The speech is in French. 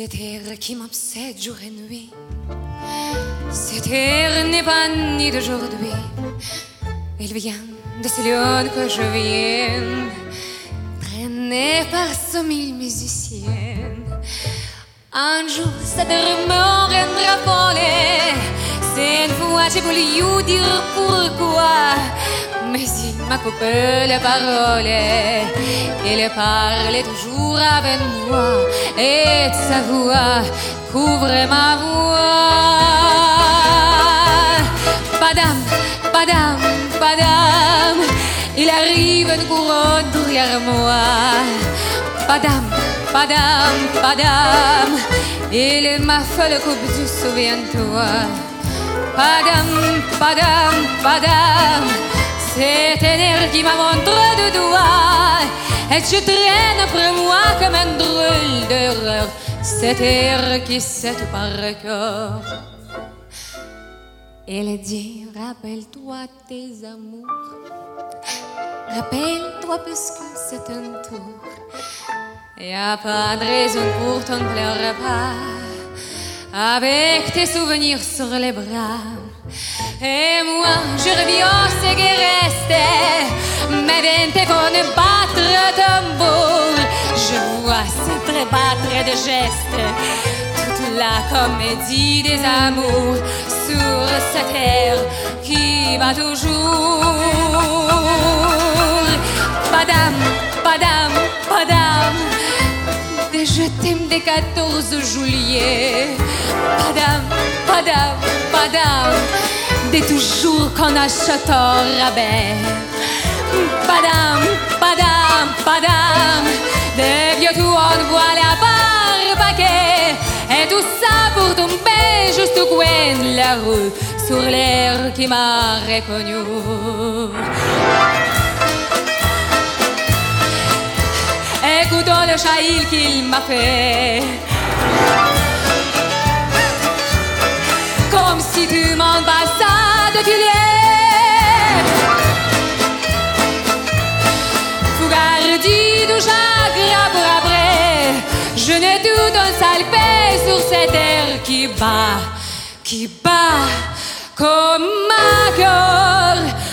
Cet air qui m'obsède jour et nuit, cet air n'est pas ni d'aujourd'hui. Il vient de ces lieux que je viens, traîné par 100 000 musiciennes. Un jour, cet air me rendra folle. Cette fois, j'ai voulu dire pourquoi, mais il m'a coupé les paroles. Il parlait toujours avec moi, et sa voix couvrait ma voix. Padam, padam, padam, il arrive une couronne derrière moi. Padam, padam, padam, il m'a fait le coup du souviens-toi. Padam, padam, padam, cet air qui m'a montré du doigt, et je traîne après moi comme un drôle d'erreur, cet air qui sait tout par cœur. Elle dit, rappelle-toi tes amours, rappelle-toi parce que c'est un tour. Y a pas de raison pour t'en pleurer pas, avec tes souvenirs sur les bras. Et moi, je reviens ce qui restait, mes dents font battre le tambour. Je vois cette battre de gestes, toute la comédie des amours sur cette terre qui bat toujours. Padam, padam, padam, des je t'aime des 14 juillet. Padam, padam, padam, des toujours qu'on achète au rabais. Padam, padam, padam, des vieux tout on voit la barre paquet. Et tout ça pour tomber juste au coin de la rue, sur l'air qui m'a reconnu. Écoutons le chahil qu'il m'a fait, comme si tu m'ambassades tu l'es. Fougardi du chagrin pour après, je n'ai tout un sale paix sur cette air qui bat comme ma cœur.